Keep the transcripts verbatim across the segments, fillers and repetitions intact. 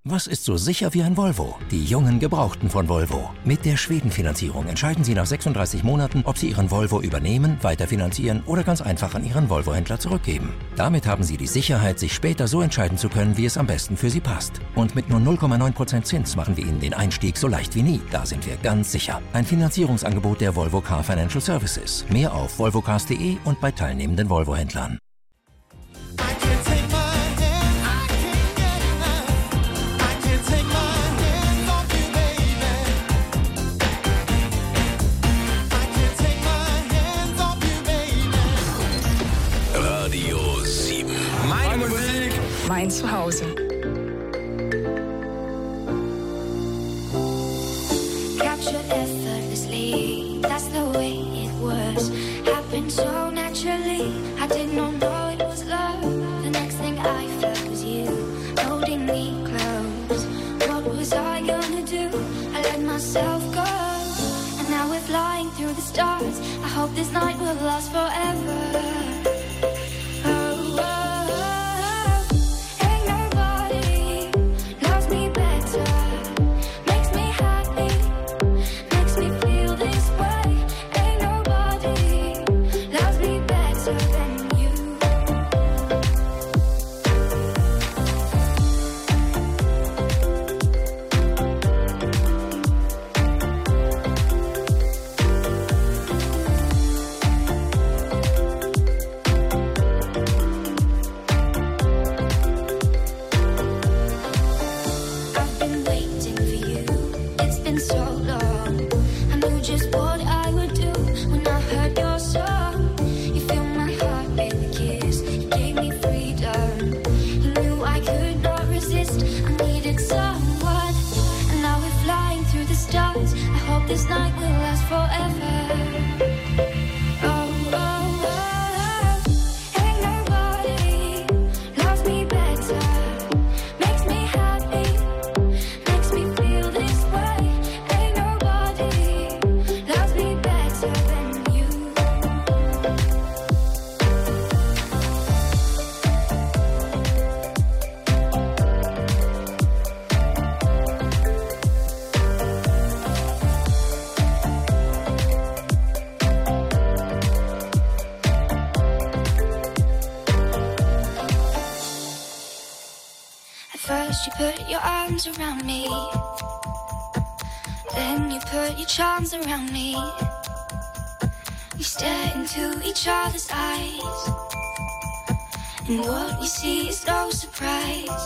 Was ist so sicher wie ein Volvo? Die jungen Gebrauchten von Volvo. Mit der Schwedenfinanzierung entscheiden Sie nach sechsunddreißig Monaten, ob Sie Ihren Volvo übernehmen, weiterfinanzieren oder ganz einfach an Ihren Volvo-Händler zurückgeben. Damit haben Sie die Sicherheit, sich später so entscheiden zu können, wie es am besten für Sie passt. Und mit nur null Komma neun Prozent Zins machen wir Ihnen den Einstieg so leicht wie nie. Da sind wir ganz sicher. Ein Finanzierungsangebot der Volvo Car Financial Services. Mehr auf volvo cars punkt de und bei teilnehmenden Volvo-Händlern. Mein Zuhause. Captured effortlessly, that's the way it was. Happened so naturally, I did not know it was love. The next thing I felt was you, holding me close. What was I gonna do? I let myself go. And now we're flying through the stars. I hope this night will last forever. This night will last forever. Oh, oh, oh. Ain't nobody loves me better. Makes me happy, makes me feel this way. Ain't nobody loves me better than you. First you put your arms around me, then you put your charms around me. We stare into each other's eyes, and what we see is no surprise.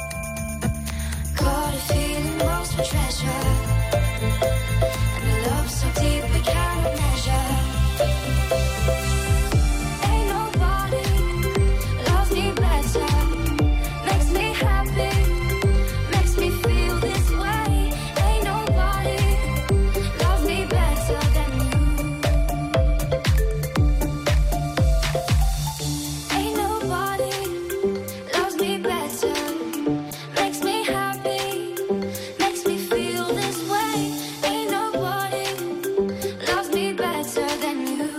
Got a feeling lost for treasure, and a love so deep we cannot measure. Ain't nobody loves me better. Makes me happy, makes me feel this way. Ain't nobody loves me better than you. Ain't nobody loves me better. Makes me happy, makes me feel this way. Ain't nobody loves me better than you.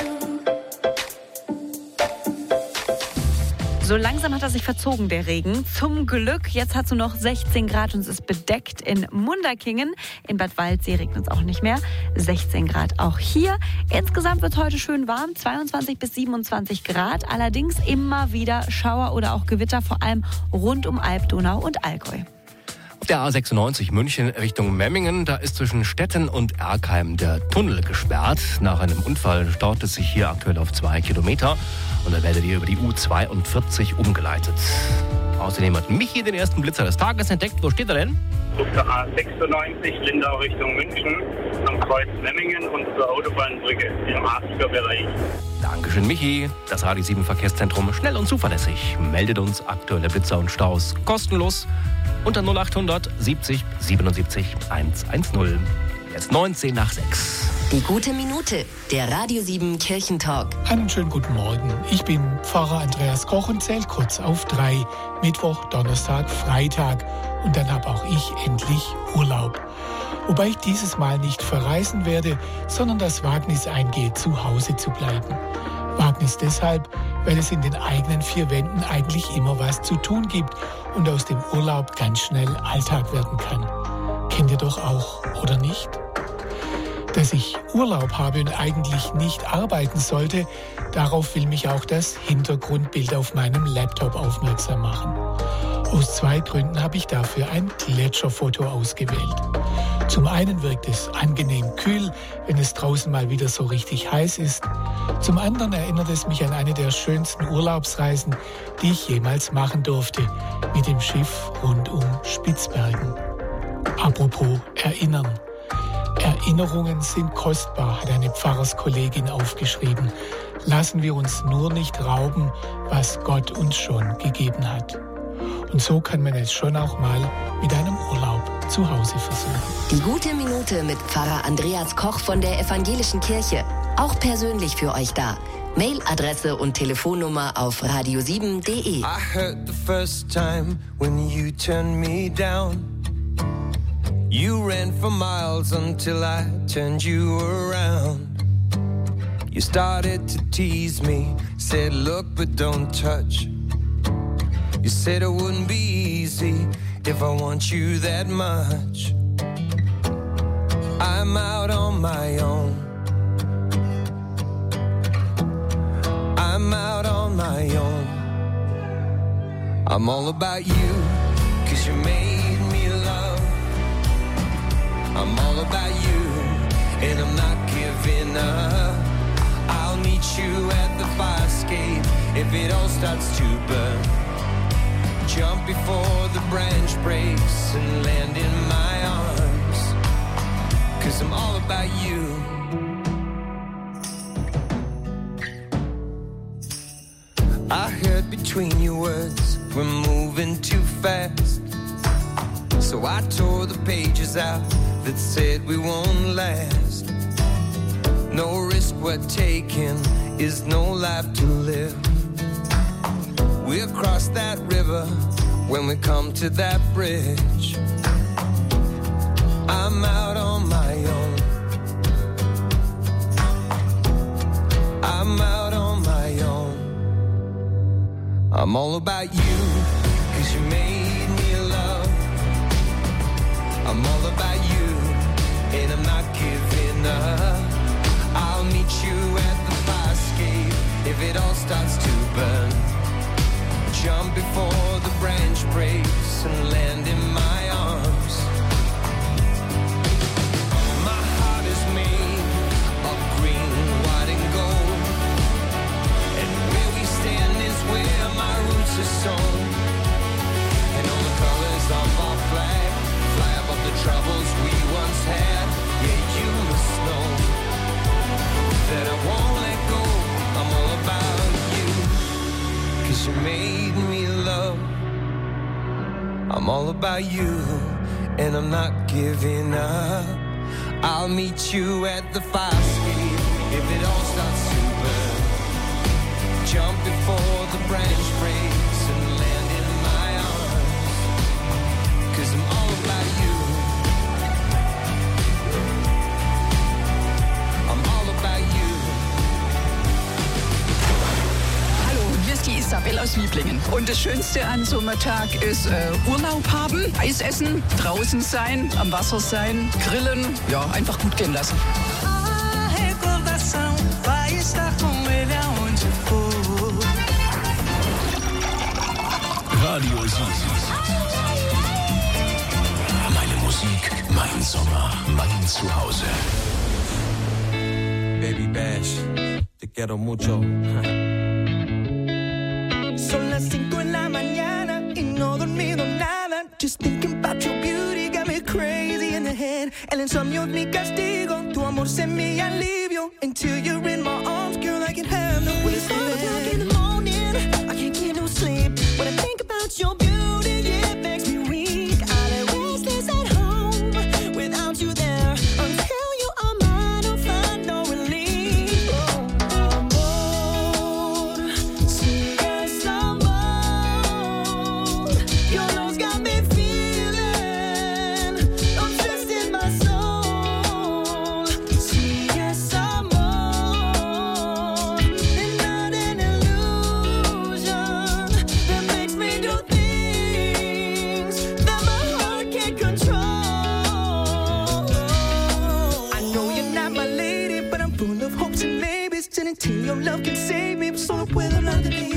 So langsam hat er sich verzogen, der Regen. Zum Glück, jetzt hat es nur noch sechzehn Grad und es ist bedeckt in Munderkingen. In Bad Waldsee regnet es auch nicht mehr. sechzehn Grad auch hier. Insgesamt wird es heute schön warm, zweiundzwanzig bis siebenundzwanzig Grad. Allerdings immer wieder Schauer oder auch Gewitter, vor allem rund um Alb-Donau und Allgäu. Auf der A sechsundneunzig München Richtung Memmingen, da ist zwischen Stetten und Erkheim der Tunnel gesperrt. Nach einem Unfall staut es sich hier aktuell auf zwei Kilometer und da werdet ihr über die U zweiundvierzig umgeleitet. Außerdem hat Michi den ersten Blitzer des Tages entdeckt. Wo steht er denn? Auf der A sechsundneunzig Lindau Richtung München, am Kreuz Memmingen und zur Autobahnbrücke im achtziger Bereich. Dankeschön, Michi. Das Radio sieben Verkehrszentrum, schnell und zuverlässig, meldet uns aktuelle Blitzer und Staus kostenlos unter null achthundert siebzig siebenundsiebzig hundertzehn. Jetzt neunzehn nach sechs. Die gute Minute, der Radio sieben Kirchentalk. Einen schönen guten Morgen. Ich bin Pfarrer Andreas Koch und zähle kurz auf drei. Mittwoch, Donnerstag, Freitag. Und dann habe auch ich endlich Urlaub. Wobei ich dieses Mal nicht verreisen werde, sondern das Wagnis eingehe, zu Hause zu bleiben. Wagnis deshalb, weil es in den eigenen vier Wänden eigentlich immer was zu tun gibt und aus dem Urlaub ganz schnell Alltag werden kann. Kennt ihr doch auch, oder nicht? Dass ich Urlaub habe und eigentlich nicht arbeiten sollte, darauf will mich auch das Hintergrundbild auf meinem Laptop aufmerksam machen. Aus zwei Gründen habe ich dafür ein Gletscherfoto ausgewählt. Zum einen wirkt es angenehm kühl, wenn es draußen mal wieder so richtig heiß ist. Zum anderen erinnert es mich an eine der schönsten Urlaubsreisen, die ich jemals machen durfte, mit dem Schiff rund um Spitzbergen. Apropos Erinnern. Erinnerungen sind kostbar, hat eine Pfarrerskollegin aufgeschrieben. Lassen wir uns nur nicht rauben, was Gott uns schon gegeben hat. Und so kann man es schon auch mal mit einem Urlaub zu Hause versuchen. Die gute Minute mit Pfarrer Andreas Koch von der Evangelischen Kirche. Auch persönlich für euch da. Mailadresse und Telefonnummer auf radio sieben punkt de. I heard the first time when you turned me down. You ran for miles until I turned you around. You started to tease me, said look but don't touch. You said it wouldn't be easy if I want you that much. I'm out on my own. I'm out on my own. I'm all about you, 'cause you made me love. I'm all about you, and I'm not giving up. I'll meet you at the fire escape if it all starts to burn. Jump before the branch breaks and land in my arms, 'cause I'm all about you. I heard between your words we're moving too fast, so I tore the pages out that said we won't last. No risk we're taking is no life to live. We'll cross that river when we come to that bridge. I'm out on my own. I'm out on my own. I'm all about you, 'cause you made me love. I'm all about you, and I'm not giving up. I'll meet you at the fire escape if it all starts to burn. Jump before the branch breaks and land in my arms. My heart is made of green, white and gold, and where we stand is where my roots are sown. And all the colors of our flag fly above the troubles we once had. Yeah, you must know that I won't let go. I'm all about you, 'cause you made me love. I'm all about you, and I'm not giving up. I'll meet you at the fire escape if it all starts to burn. Jump before the branch breaks and land in my arms, 'cause I'm all about you. I'm all about you. Hier ist die Isabel aus Wieblingen. Und das Schönste an so einem Tag ist äh, Urlaub haben, Eis essen, draußen sein, am Wasser sein, grillen, ja, einfach gut gehen lassen. Radio sieben. Meine Musik, mein Sommer, mein Zuhause. Baby Bash, te quiero mucho. Son las cinco en la mañana y no he dormido nada. Just thinking about your beauty got me crazy in the head. El insomnio es mi castigo, tu amor es mi alivio. Until you're in my arms, girl, I can have no way. It's five o'clock in the morning, I can't get no sleep. When I think about your beauty, yeah, it makes me weak. I lay restless at home without you there. Until you are mine, I'll find no relief. Oh, amor, sigues amor. Your love's got me feeling obsessed in my soul. Sigues amor. until your love can save me. Solo puedo hablar de ti.